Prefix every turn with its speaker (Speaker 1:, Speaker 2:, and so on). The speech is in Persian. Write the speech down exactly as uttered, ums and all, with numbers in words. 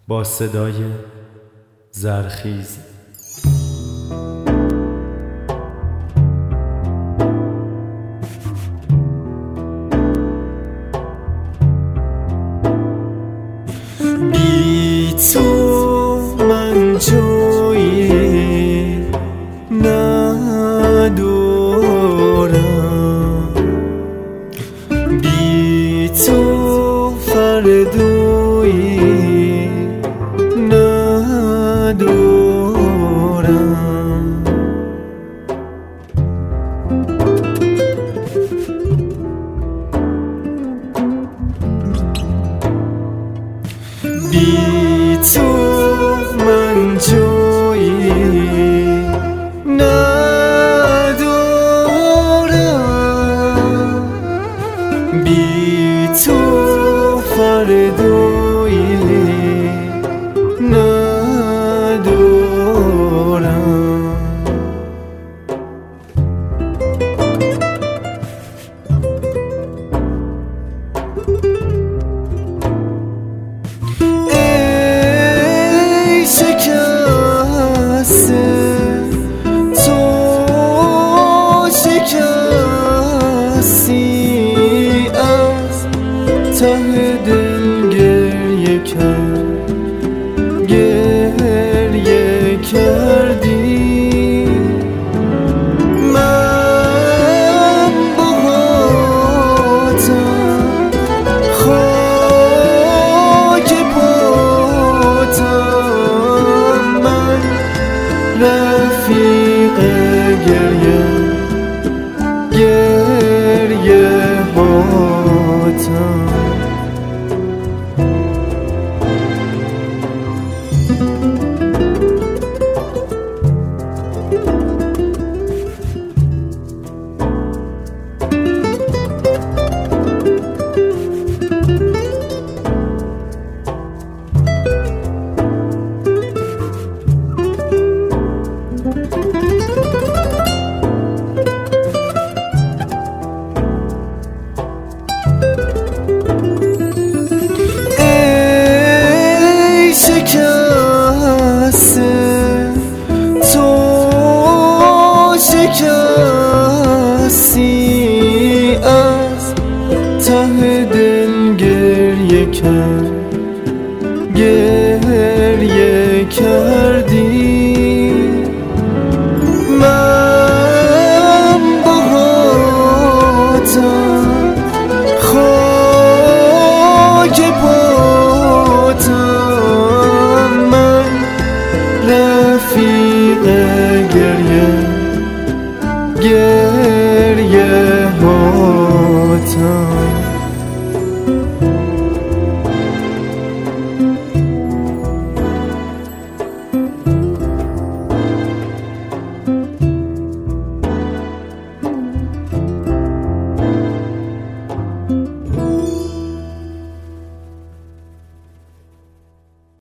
Speaker 1: با صدای زرخیز.
Speaker 2: بی تو من جایی ندارم، بی تو فردایی ندارم. بی تو من جایی ندارم، بی تو فردایی ندارم. ای شکسته تو شکستی، از ته دل گریه کرد گریه کردی. من باهاتم، خاک پاتم، من رفیق گریه گریه هاتم. ای شکسته تو شکستی، از ته دل گریه کرد گریه کرد.